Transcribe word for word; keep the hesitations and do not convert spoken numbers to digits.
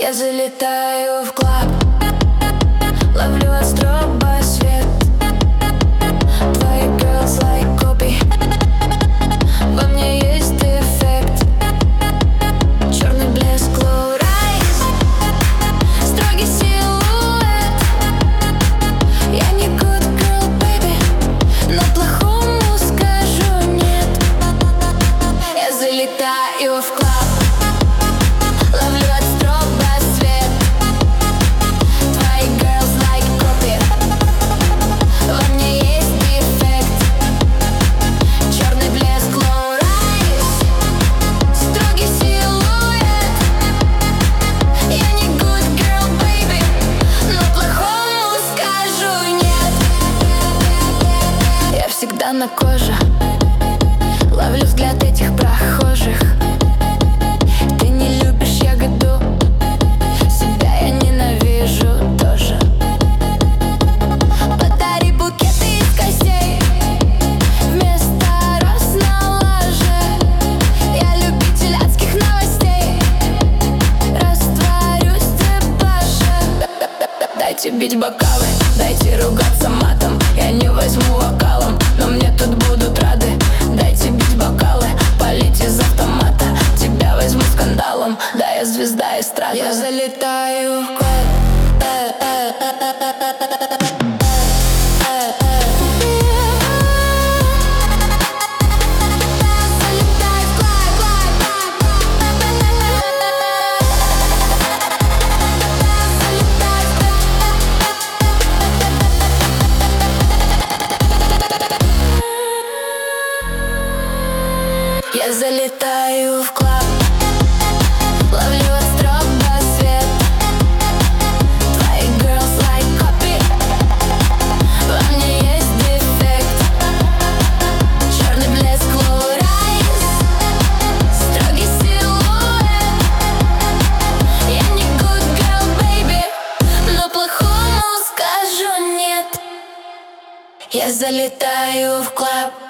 Я залетаю в клаб, ловлю от строба свет. Твои girls like copy, во мне есть дефект. Черный блеск, low rise, строгий силуэт. Я не good girl, baby, но плохому скажу нет. Я залетаю в клаб, ловлю от строба свет. Твои girls like copy, во мне есть дефект. Черный блеск, low rise, строгий силуэт. Я не good girl, baby, но плохому скажу нет. Я всегда на коже, ловлю взгляд этих прохожих. Ты не любишь ягоду, себя я ненавижу тоже. Подари букеты из костей вместо роз на лаже. Я любитель адских новостей, растворюсь в дебаше. Дайте бить бокалы, дайте ругаться матом. Я не возьму вокалом, но мне тут будут рады. Дайте бить бокалы, палить из автомата. Тебя возьму скандалом, да, я звезда эстрады. Я залетаю в клуб. Я залетаю в клаб, ловлю от строба свет. Твои girls like copy, во мне есть дефект. Черный блеск, low rise, строгий силуэт. Я не good girl, baby, но плохому скажу нет. Я залетаю в клаб.